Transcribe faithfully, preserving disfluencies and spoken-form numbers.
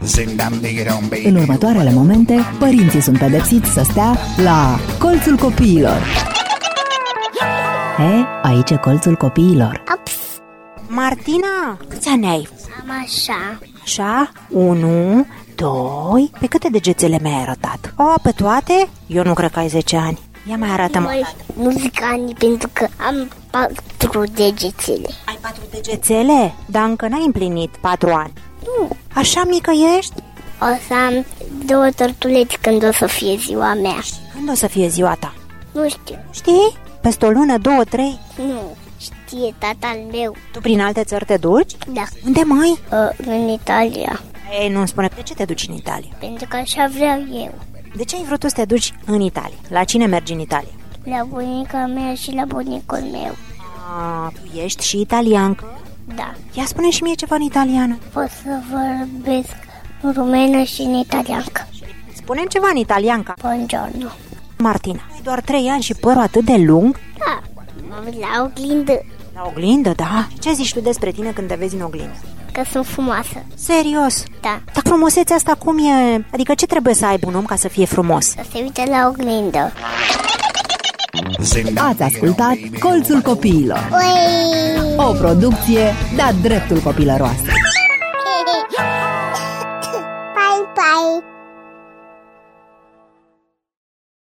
În următoarele momente, părinții sunt pedepsiți să stea la Colțul Copiilor. He, aici e Colțul Copiilor. Ups. Martina, câți ani ai? Am așa. Așa? Unu, doi. Pe câte degețele mi-ai arătat? O, pe toate? Eu nu cred că ai zece ani. Ia mai arată-mă. Nu zic ani pentru că am patru degețele. Ai patru degețele? Dar încă n-ai împlinit patru ani. Nu. Așa mică ești? O să am două tortuleți când o să fie ziua mea. Când o să fie ziua ta? Nu știu. Știi? Peste o lună, două, trei? Nu. Știe tata-l meu. Tu prin alte țări te duci? Da. Unde, mai? Uh, în Italia. Ei, nu-mi spune, de ce te duci în Italia? Pentru că așa vreau eu. De ce ai vrut tu să te duci în Italia? La cine mergi în Italia? La bunica mea și la bunicul meu. A, tu ești și italiancă? Da. Ia spune și mie ceva în italiană. Pot să vorbesc în rumenă și în italiancă. Spune-mi ceva în italiancă. Buongiorno. Martina, ai doar trei ani și părul atât de lung? Da. La oglindă. La oglindă, da? Ce zici tu despre tine când te vezi în oglindă? Că sunt frumoasă. Serios? Da. Dar frumusețea asta cum e? Adică ce trebuie să aibă un om ca să fie frumos? Să se uite la oglindă. Ați ascultat Colțul Copiilor. Ui! O producție de-a dreptul copilăroasă.